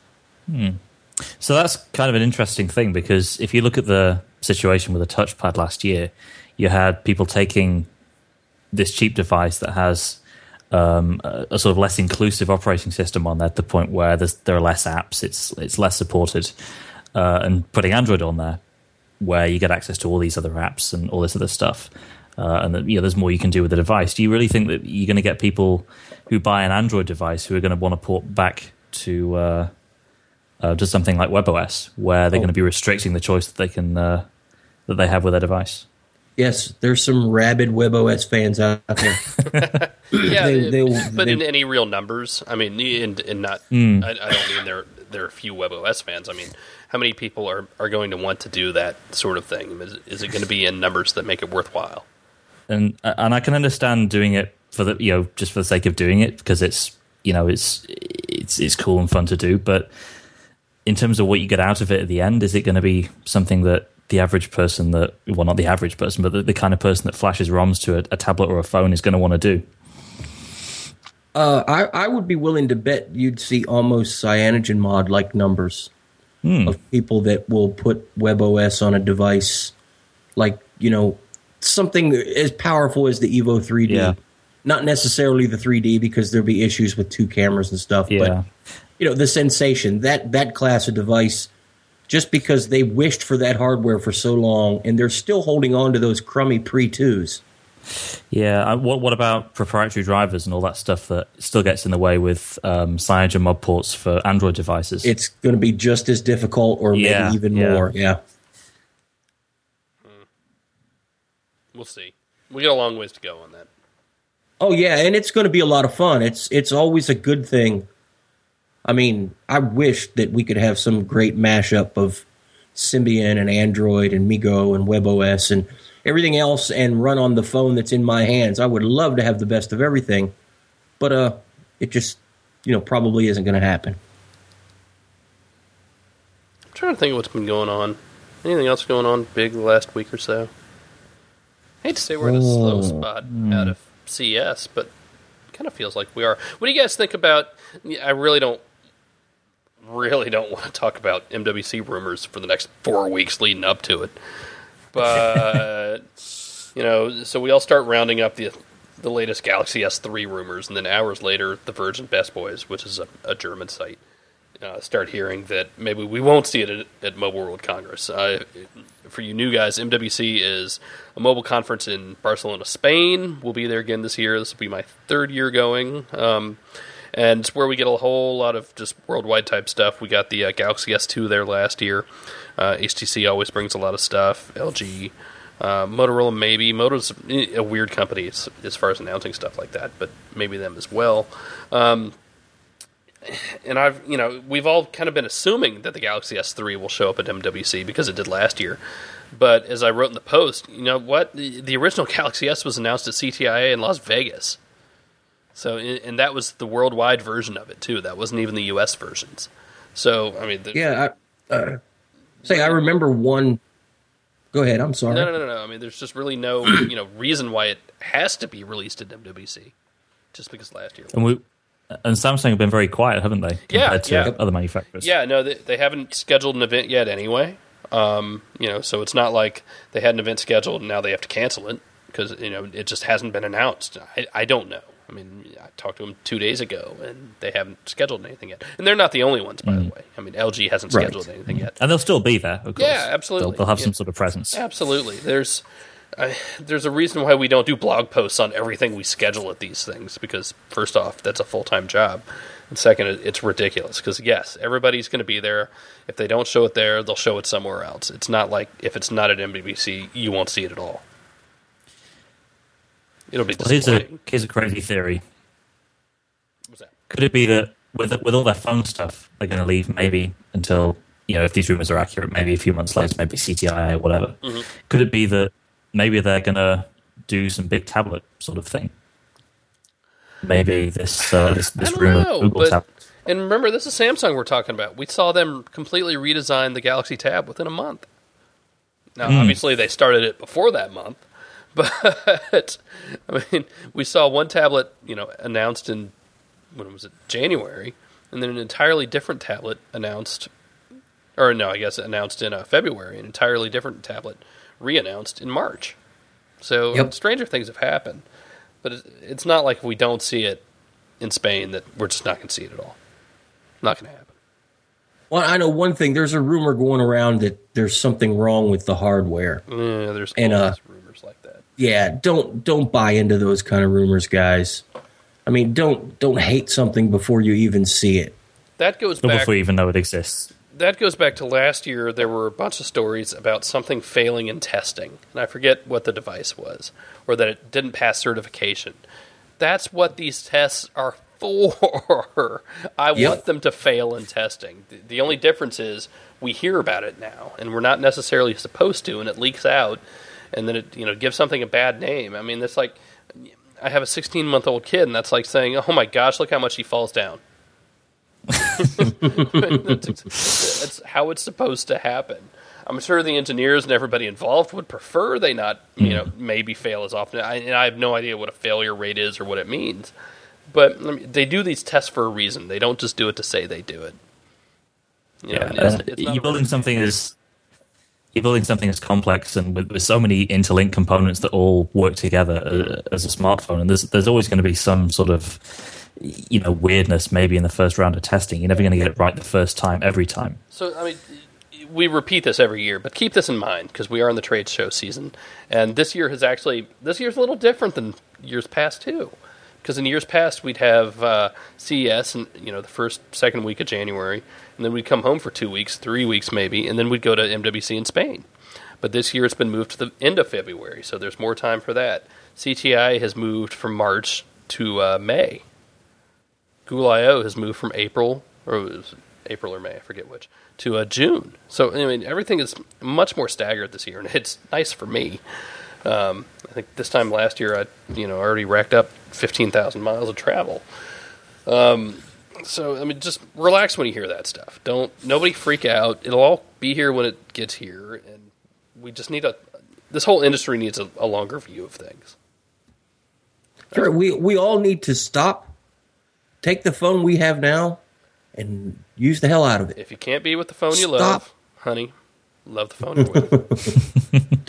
So that's kind of an interesting thing, because if you look at the situation with the touchpad last year, you had people taking this cheap device that has a sort of less inclusive operating system on there, to the point where there are less apps, it's less supported, and putting Android on there, where you get access to all these other apps and all this other stuff, and there's more you can do with the device. Do you really think that you're going to get people who buy an Android device who are going to want to port back to something like WebOS, where they're going to be restricting the choice that they can that they have with their device? Yes, there's some rabid WebOS fans out there. But in any real numbers, I mean, I don't mean there are a few WebOS fans. I mean, how many people are going to want to do that sort of thing? Is it going to be in numbers that make it worthwhile? And I can understand doing it for the just for the sake of doing it, because it's cool and fun to do. But in terms of what you get out of it at the end, is it going to be something that the average person not the average person, but the kind of person that flashes ROMs to a tablet or a phone is going to want to do? I would be willing to bet you'd see almost CyanogenMod-like numbers of people that will put WebOS on a device, like, something as powerful as the Evo 3D. Yeah. Not necessarily the 3D, because there'll be issues with 2 cameras and stuff, but the sensation, that class of device, just because they wished for that hardware for so long, and they're still holding on to those crummy pre-2s. Yeah, what about proprietary drivers and all that stuff that still gets in the way with CyanogenMod ports for Android devices? It's going to be just as difficult, or maybe even more, We'll see. We got a long ways to go on that. Oh, yeah, and it's going to be a lot of fun. It's always a good thing. I mean, I wish that we could have some great mashup of Symbian and Android and MeeGo and WebOS and everything else, and run on the phone that's in my hands. I would love to have the best of everything, but it just, probably isn't going to happen. I'm trying to think of what's been going on. Anything else going on big the last week or so? I hate to say we're in a slow spot out of CES, but it kind of feels like we are. What do you guys think about? I really don't want to talk about MWC rumors for the next 4 weeks leading up to it. But, so we all start rounding up the latest Galaxy S3 rumors, and then hours later, the Virgin Best Boys, which is a German site, start hearing that maybe we won't see it at Mobile World Congress. For you new guys, MWC is a mobile conference in Barcelona, Spain. We'll be there again this year. This will be my 3rd year going. And it's where we get a whole lot of just worldwide type stuff. We got the Galaxy S2 there last year. HTC always brings a lot of stuff. LG, Motorola maybe. Moto's a weird company as far as announcing stuff like that, but maybe them as well. And we've all kind of been assuming that the Galaxy S3 will show up at MWC because it did last year. But as I wrote in the post, the original Galaxy S was announced at CTIA in Las Vegas. So, and that was the worldwide version of it too. That wasn't even the U.S. versions. So, I mean, I remember one. Go ahead. I'm sorry. No. I mean, there's just really no reason why it has to be released at MWC, just because last year. And Samsung have been very quiet, haven't they? Compared to other manufacturers. Yeah, no, they haven't scheduled an event yet anyway. So it's not like they had an event scheduled and now they have to cancel it because it just hasn't been announced. I don't know. I mean, I talked to them 2 days ago, and they haven't scheduled anything yet. And they're not the only ones, by the way. I mean, LG hasn't scheduled anything yet. And they'll still be there, of course. Yeah, absolutely. They'll have some sort of presence. Absolutely. There's a reason why we don't do blog posts on everything we schedule at these things, because, first off, that's a full-time job. And second, it's ridiculous, because, yes, everybody's going to be there. If they don't show it there, they'll show it somewhere else. It's not like if it's not at MWC, you won't see it at all. It'll be disappointing. Here's a crazy theory. What's that? Could it be that with all their phone stuff, they're going to leave maybe until, if these rumors are accurate, maybe a few months later, maybe CTI or whatever. Mm-hmm. Could it be that maybe they're going to do some big tablet sort of thing? Maybe this rumor Google tablet. And remember, this is Samsung we're talking about. We saw them completely redesign the Galaxy Tab within a month. Now, obviously, they started it before that month. But, I mean, we saw one tablet, announced in, January, and then an entirely different tablet announced in February, an entirely different tablet re-announced in March. So, stranger things have happened. But it's not like if we don't see it in Spain that we're just not going to see it at all. Not going to happen. Well, I know one thing. There's a rumor going around that there's something wrong with the hardware. Yeah, there's always rumors like that. Yeah, don't buy into those kind of rumors, guys. I mean, don't hate something before you even see it. That goes back before you even know it exists. That goes back to last year. There were a bunch of stories about something failing in testing, and I forget what the device was, or that it didn't pass certification. That's what these tests are for. I want them to fail in testing. The only difference is we hear about it now, and we're not necessarily supposed to, and it leaks out, and then it gives something a bad name. I mean, it's like I have a 16-month-old kid, and that's like saying, "Oh my gosh, look how much he falls down." That's how it's supposed to happen. I'm sure the engineers and everybody involved would prefer they not, maybe fail as often. I have no idea what a failure rate is or what it means. But they do these tests for a reason. They don't just do it to say they do it. You're building something as complex and with so many interlinked components that all work together as a smartphone. And there's always going to be some sort of weirdness maybe in the first round of testing. You're never going to get it right the first time, every time. So, I mean, we repeat this every year, but keep this in mind because we are in the trade show season. And this year's a little different than years past, too. Because in years past, we'd have CES in the second week of January, and then we'd come home for 2 weeks, 3 weeks maybe, and then we'd go to MWC in Spain. But this year it's been moved to the end of February, so there's more time for that. CTI has moved from March to May. Google I/O has moved from April or May, I forget which, to June. So, I mean, everything is much more staggered this year, and it's nice for me. I think this time last year, I already racked up 15,000 miles of travel. So, I mean, just relax when you hear that stuff. Nobody freak out. It'll all be here when it gets here, and we just need this whole industry needs a longer view of things. Sure, we all need to stop, take the phone we have now, and use the hell out of it. If you can't be with the phone you love, honey, love the phone you're with.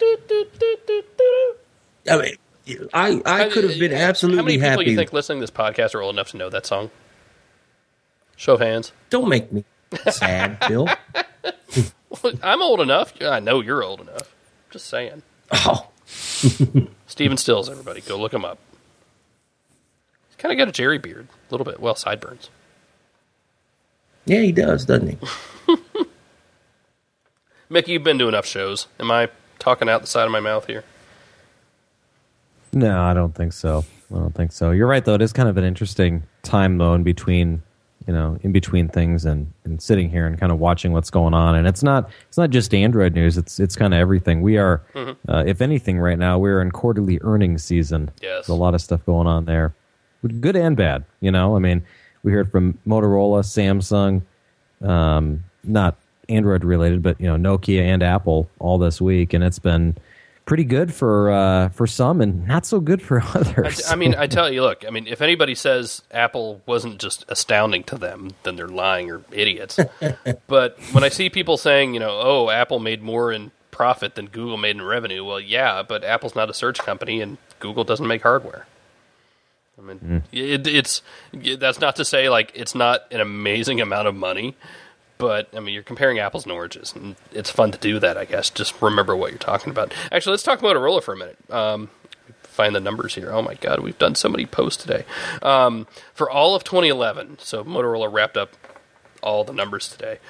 I mean, I could have been absolutely happy. How many people you think listening to this podcast are old enough to know that song? Show of hands. Don't make me sad, Bill. I'm old enough. I know you're old enough. Just saying. Oh. Stephen Stills, everybody. Go look him up. He's kind of got a Jerry beard. A little bit. Well, sideburns. Yeah, he does, doesn't he? Mickey, you've been to enough shows. Am I talking out the side of my mouth here? No, I don't think so. You're right, though. It is kind of an interesting time, though, in between things and sitting here and kind of watching what's going on. And it's not just Android news. It's kind of everything. We are, if anything, right now we're in quarterly earnings season. Yes, there's a lot of stuff going on there, good and bad. I mean, we heard from Motorola, Samsung, not Android related, but Nokia and Apple all this week, and it's been pretty good for some and not so good for others. I mean, I tell you, look, I mean, if anybody says Apple wasn't just astounding to them, then they're lying or idiots. But when I see people saying, Apple made more in profit than Google made in revenue, well, yeah, but Apple's not a search company and Google doesn't make hardware. I mean, that's not to say like it's not an amazing amount of money. But, I mean, you're comparing apples and oranges, and it's fun to do that, I guess. Just remember what you're talking about. Actually, let's talk Motorola for a minute. Find the numbers here. Oh, my God, we've done so many posts today. For all of 2011, so Motorola wrapped up all the numbers today,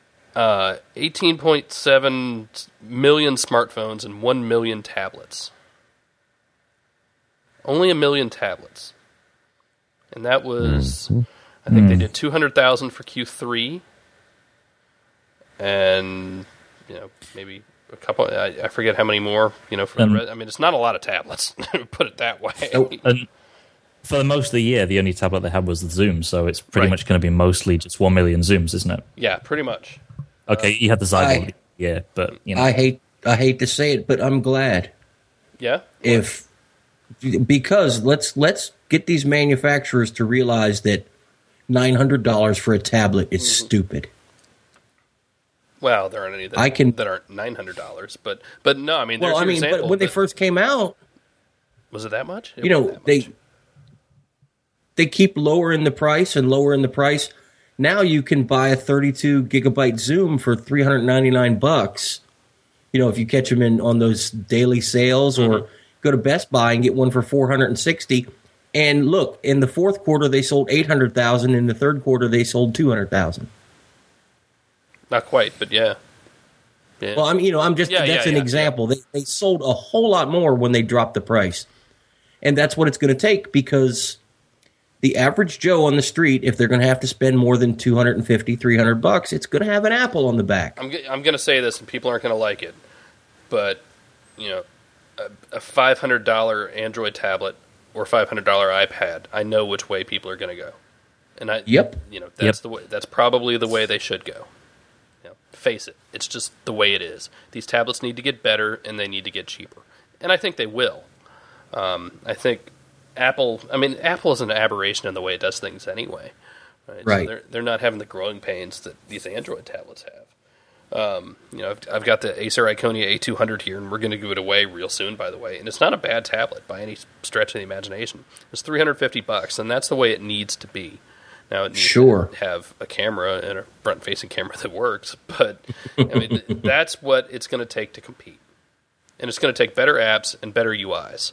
18.7 million smartphones and 1 million tablets. Only 1 million tablets. And that was, I think they did 200,000 for Q3. And maybe a couple. I forget how many more. For the rest. I mean, it's not a lot of tablets. Put it that way. And for most of the year, the only tablet they had was the Zoom, so it's pretty much going to be mostly just 1 million Zooms, isn't it? Yeah, pretty much. Okay, you had the Zygon, but I hate to say it, but I'm glad. Yeah. Because let's get these manufacturers to realize that $900 for a tablet is stupid. Well, there aren't any that aren't $900, but no, I mean, there's your example. But when they first came out, Was it that much? They keep lowering the price and lowering the price. Now you can buy a 32 gigabyte Zoom for $399. If you catch them on those daily sales, or go to Best Buy and get one for $460. And look, in the fourth quarter they sold 800,000. In the third quarter they sold 200,000. Not quite, but yeah. Well, that's an example. Yeah. They sold a whole lot more when they dropped the price, and that's what it's going to take, because the average Joe on the street, if they're going to have to spend more than $250, $300, it's going to have an Apple on the back. I'm going to say this, and people aren't going to like it, but a $500 Android tablet or $500 iPad, I know which way people are going to go, and the way. That's probably the way they should go. Face it, it's just the way it is. These tablets need to get better, and they need to get cheaper, and I think they will. I think Apple is an aberration in the way it does things anyway. Right. So they're not having the growing pains that these Android tablets have. I've got the Acer Iconia A200 here, and we're going to give it away real soon, by the way. And it's not a bad tablet by any stretch of the imagination. It's $350, and that's the way it needs to be. Now, it needs to have a camera and a front-facing camera that works, but that's what it's going to take to compete. And it's going to take better apps and better UIs.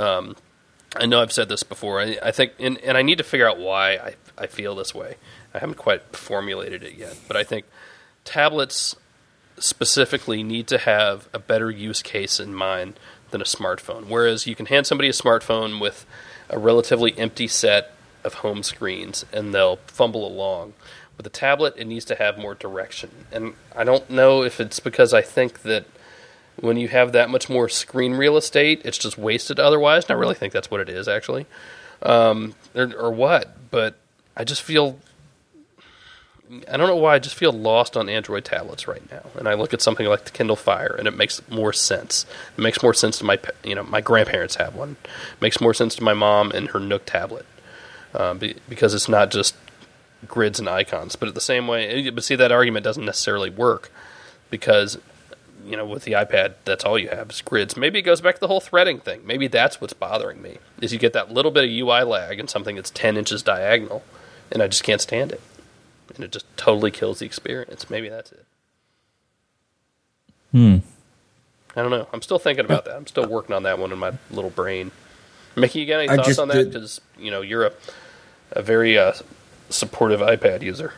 I know I've said this before. I think, and I need to figure out why I feel this way. I haven't quite formulated it yet, but I think tablets specifically need to have a better use case in mind than a smartphone. Whereas you can hand somebody a smartphone with a relatively empty set of home screens, and they'll fumble along. With a tablet, it needs to have more direction. And I don't know if it's because I think that when you have that much more screen real estate, it's just wasted otherwise. And I really think that's what it is, actually. Or what. But I just feel... I don't know why, I just feel lost on Android tablets right now. And I look at something like the Kindle Fire, and it makes more sense. It makes more sense to my grandparents have one. It makes more sense to my mom and her Nook tablet. Because it's not just grids and icons. But at the same way, but see, that argument doesn't necessarily work, because, with the iPad, that's all you have is grids. Maybe it goes back to the whole threading thing. Maybe that's what's bothering me, is you get that little bit of UI lag in something that's 10 inches diagonal, and I just can't stand it. And it just totally kills the experience. Maybe that's it. I don't know. I'm still thinking about that. I'm still working on that one in my little brain. Mickey, you got any thoughts on that? Because, you're a very supportive iPad user.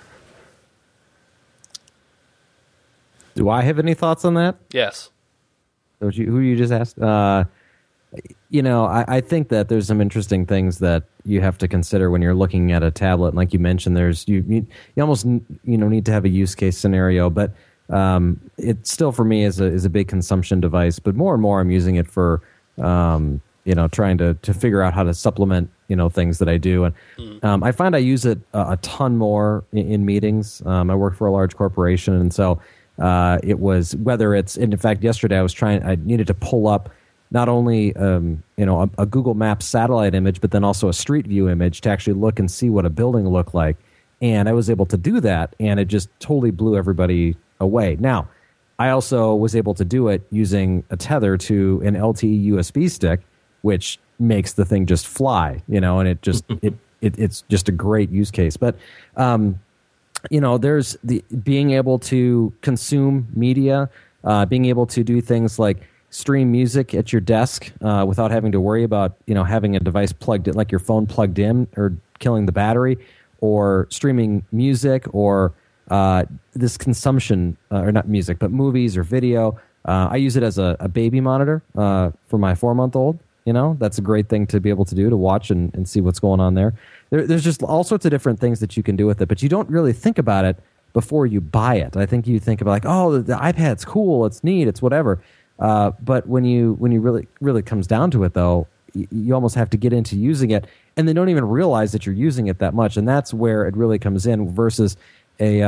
Do I have any thoughts on that? Yes. Who you just asked? I think that there's some interesting things that you have to consider when you're looking at a tablet. Like you mentioned, you almost need to have a use case scenario, but it still for me is a big consumption device. But more and more, I'm using it for trying to figure out how to supplement things that I do, and I find I use it a ton more in meetings. I work for a large corporation, and so it was whether it's in fact yesterday I needed to pull up not only a Google Maps satellite image, but then also a Street View image to actually look and see what a building looked like. And I was able to do that, and it just totally blew everybody away. Now, I also was able to do it using a tether to an LTE USB stick, which makes the thing just fly, and it just it's just a great use case. But there's the being able to consume media, being able to do things like stream music at your desk without having to worry about having a device plugged in, like your phone plugged in or killing the battery, or streaming music, or this consumption or not music but movies or video. I use it as a baby monitor for my 4-month-old. That's a great thing to be able to do, to watch and see what's going on there. There's just all sorts of different things that you can do with it, but you don't really think about it before you buy it. I think you think about like, oh, the iPad's cool, it's neat, it's whatever. But when you really comes down to it, though, you almost have to get into using it, and they don't even realize that you're using it that much, and that's where it really comes in versus a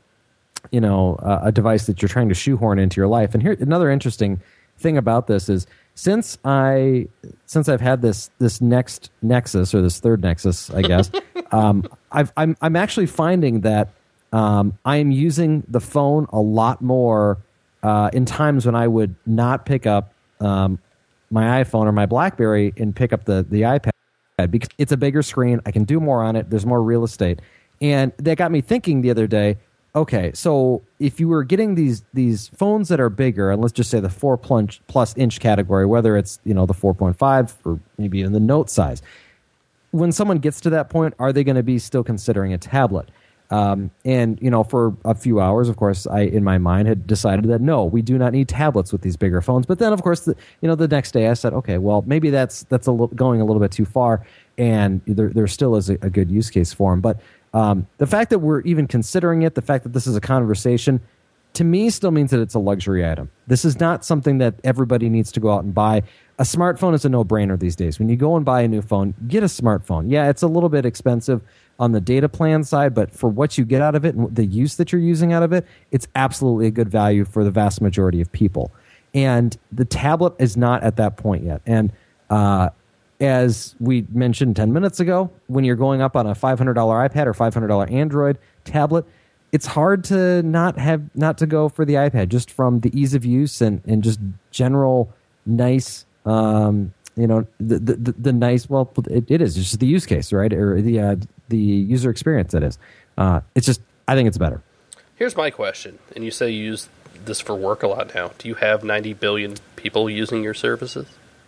device that you're trying to shoehorn into your life. And here, another interesting thing about this is since I've had this next Nexus, or this third Nexus, I guess, I'm actually finding that I'm using the phone a lot more in times when I would not pick up my iPhone or my BlackBerry and pick up the iPad because it's a bigger screen. I can do more on it. There's more real estate. And that got me thinking the other day, okay, so if you were getting these phones that are bigger, and let's just say the 4+ inch category, whether it's the 4.5 or maybe even the Note size, when someone gets to that point, are they going to be still considering a tablet? And for a few hours, of course, I in my mind had decided that no, we do not need tablets with these bigger phones. But then, of course, the next day I said, okay, well, maybe that's going a little bit too far, and there still is a good use case for them. But the fact that we're even considering it, the fact that this is a conversation, to me still means that it's a luxury item. This is not something that everybody needs to go out and buy. A smartphone is a no-brainer these days. When you go and buy a new phone, get a smartphone. Yeah, it's a little bit expensive on the data plan side, but for what you get out of it and the use that you're using out of it, it's absolutely a good value for the vast majority of people. And the tablet is not at that point yet. And as we mentioned 10 minutes ago, when you're going up on a $500 iPad or $500 Android tablet, it's hard to not to go for the iPad just from the ease of use and just general nice, the nice. Well, it is just the use case, right? Or the user experience. That is. It's just. I think it's better. Here's my question, and you say you use this for work a lot now. Do you have 90 billion people using your services?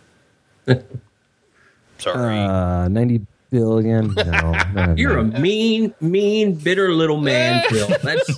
Sorry. 90 billion. No. You're a mean, bitter little man, Phil. That's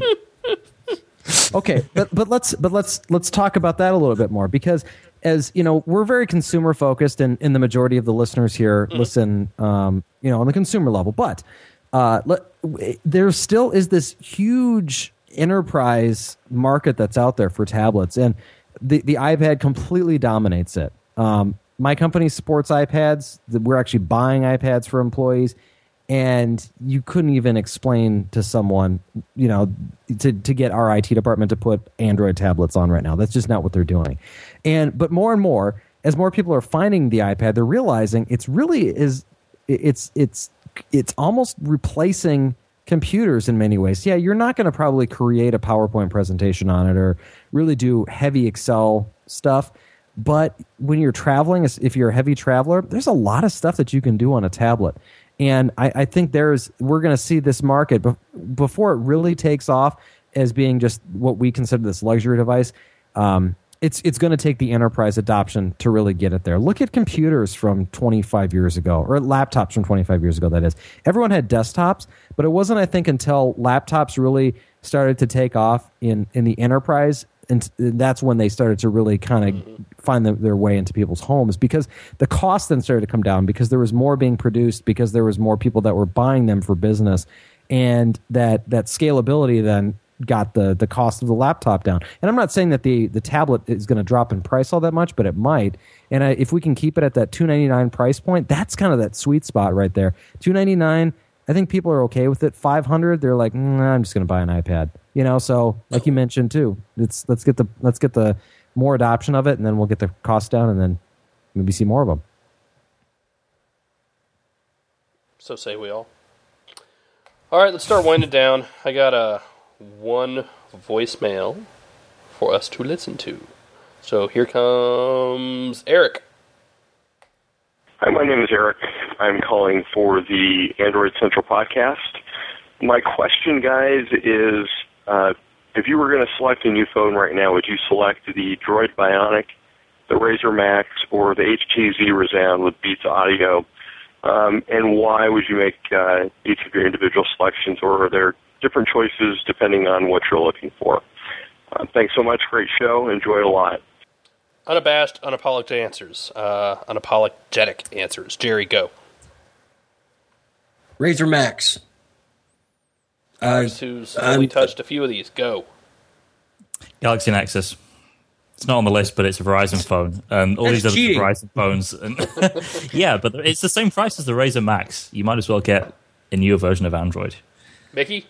okay. But let's talk about that a little bit more, because as you know, we're very consumer focused, and the majority of the listeners here listen, on the consumer level. But there still is this huge enterprise market that's out there for tablets, and the iPad completely dominates it. My company sports iPads. We're actually buying iPads for employees, and you couldn't even explain to someone, to get our IT department to put Android tablets on right now. That's just not what they're doing. But more and more, as more people are finding the iPad, they're realizing it's almost replacing computers in many ways. Yeah, you're not going to probably create a PowerPoint presentation on it or really do heavy Excel stuff. But when you're traveling, if you're a heavy traveler, there's a lot of stuff that you can do on a tablet. And I think we're going to see this market before it really takes off as being just what we consider this luxury device. It's going to take the enterprise adoption to really get it there. Look at computers from 25 years ago, or laptops from 25 years ago, that is. Everyone had desktops, but it wasn't, I think, until laptops really started to take off in the enterprise, and that's when they started to really kind of find their way into people's homes, because the cost then started to come down, because there was more being produced, because there was more people that were buying them for business, and that scalability then got the cost of the laptop down. And I'm not saying that the tablet is going to drop in price all that much, but it might. And if we can keep it at that $299 price point, that's kind of that sweet spot right there. $299, I think people are okay with it. $500, they're like, I'm just going to buy an iPad. So like you mentioned too, let's get the more adoption of it, and then we'll get the cost down, and then maybe see more of them. So say we all. All right, let's start winding down. I got one voicemail for us to listen to. So here comes Eric. Hi, my name is Eric. I'm calling for the Android Central podcast. My question, guys, is if you were going to select a new phone right now, would you select the Droid Bionic, the Razer Max, or the HTZ Resound with Beats Audio? And why would you make each of your individual selections, or are there different choices depending on what you're looking for? Thanks so much. Great show. Enjoy it a lot. Unabashed, unapologetic answers. Jerry, go. Razer Max. Who's only touched a few of these. Go. Galaxy Nexus. It's not on the list, but it's a Verizon phone. And all these other Verizon phones. And yeah, but it's the same price as the Razer Max. You might as well get a newer version of Android. Mickey?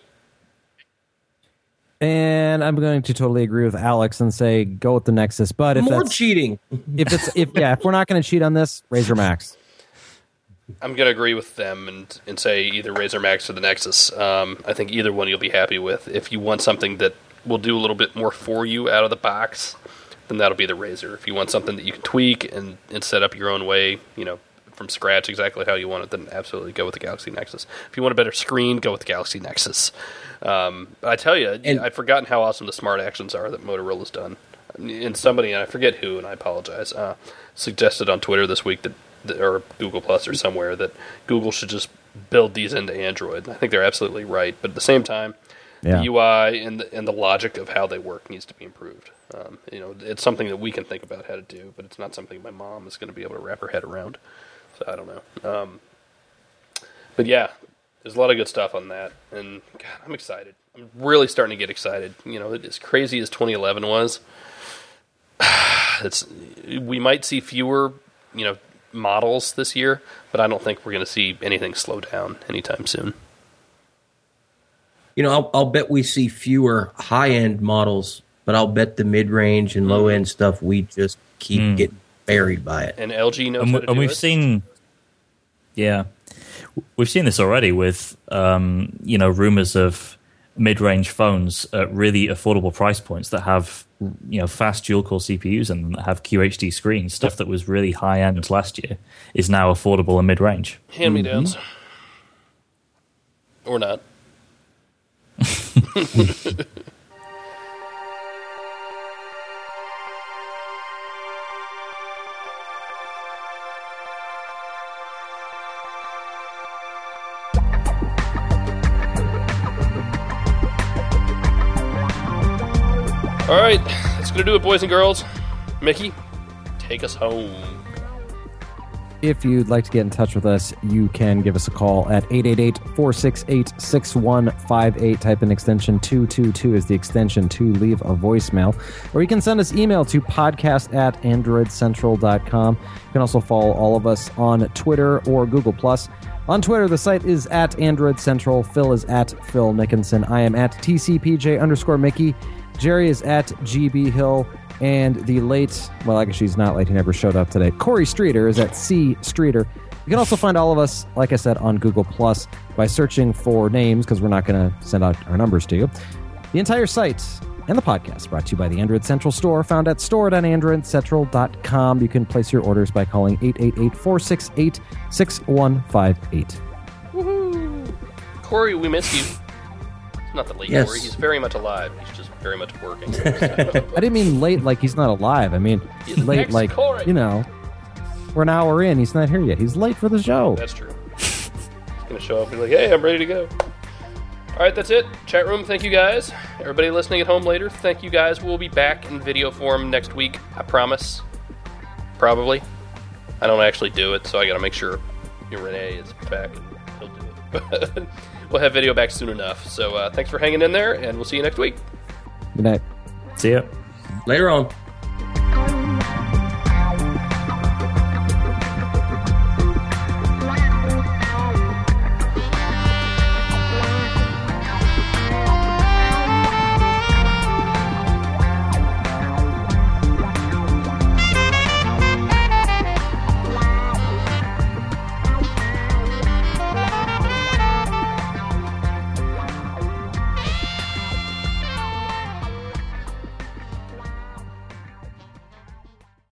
And I'm going to totally agree with Alex and say go with the Nexus. But if more cheating, if we're not going to cheat on this, Razer Max. I'm going to agree with them and say either Razer Max or the Nexus. I think either one you'll be happy with. If you want something that will do a little bit more for you out of the box, then that'll be the Razr. If you want something that you can tweak and set up your own way, from scratch exactly how you want it, then absolutely go with the Galaxy Nexus. If you want a better screen, go with the Galaxy Nexus. But I tell you, I've forgotten how awesome the smart actions are that Motorola's done. And somebody, and I forget who, and I apologize, suggested on Twitter this week or Google Plus or somewhere, that Google should just build these into Android. I think they're absolutely right, but at the same time, the UI and the logic of how they work needs to be improved. It's something that we can think about how to do, but it's not something my mom is going to be able to wrap her head around. So I don't know. But yeah, there's a lot of good stuff on that, and God, I'm excited. I'm really starting to get excited. As crazy as 2011 was, we might see fewer, models this year, but I don't think we're going to see anything slow down anytime soon. I'll bet we see fewer high-end models, but I'll bet the mid-range and low-end stuff, we just keep getting buried by it. And LG knows how to do and we've it. seen this already with, rumors of mid-range phones at really affordable price points that have, fast dual-core CPUs and that have QHD screens. Stuff that was really high-end last year is now affordable and mid-range. Hand-me-downs. Or not. All right, that's going to do it, boys and girls. Mickey, take us home. If you'd like to get in touch with us, you can give us a call at 888-468-6158. Type in extension 222 as the extension to leave a voicemail. Or you can send us email to podcast@androidcentral.com. You can also follow all of us on Twitter or Google+. On Twitter, the site is at Android Central. Phil is at Phil Nickinson. I am at TCPJ_Mickey. Jerry is at GB Hill, and the late, well, I guess she's not late, he never showed up today, Corey Streeter is at C Streeter. You can also find all of us, like I said, on Google Plus by searching for names, because we're not going to send out our numbers to you. The entire site and the podcast brought to you by the Android Central store, found at store.androidcentral.com. You can place your orders by calling 888-468-6158. Woohoo! Corey, we miss you. Not the late Corey. He's very much alive. He's just very much working. I didn't mean late like he's not alive. I mean late like, Corey. We're an hour in. He's not here yet. He's late for the show. That's true. He's going to show up and be like, hey, I'm ready to go. All right, that's it. Chat room, thank you guys. Everybody listening at home later, thank you guys. We'll be back in video form next week. I promise. Probably. I don't actually do it, so I got to make sure Renee is back and he'll do it. We'll have video back soon enough. So thanks for hanging in there, and we'll see you next week. Good night. See ya. Later on.